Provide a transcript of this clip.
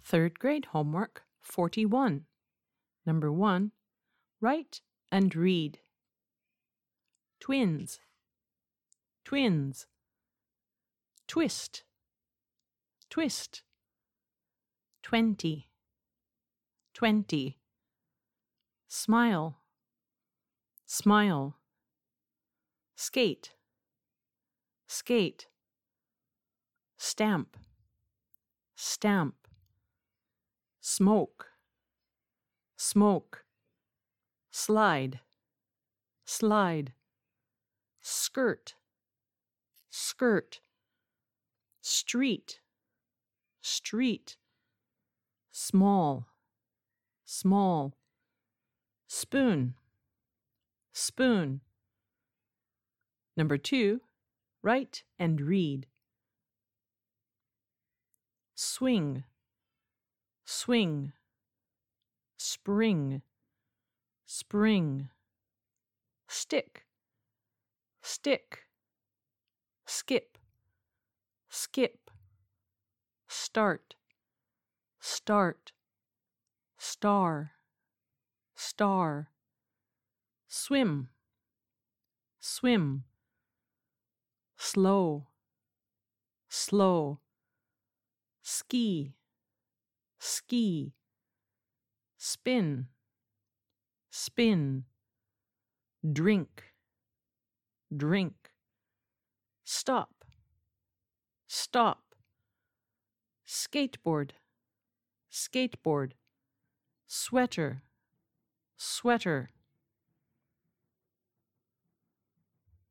Third grade homework 41. Number 1. Write and read. Twins, twins. Twist, twist. 20, 20. Smile, smile. Skate, skate. Stamp, stamp. Smoke, smoke. Slide, slide. Skirt, skirt. Street, street. Small, small. Spoon, spoon. Number 2, write and read. Swing, swing. Spring, spring. Stick, stick. Skip, skip. Start, start. Star, star. Swim, swim. Slow, slow. Ski, ski. Spin, spin. Drink, drink. Stop, stop. Skateboard, skateboard. Sweater, sweater.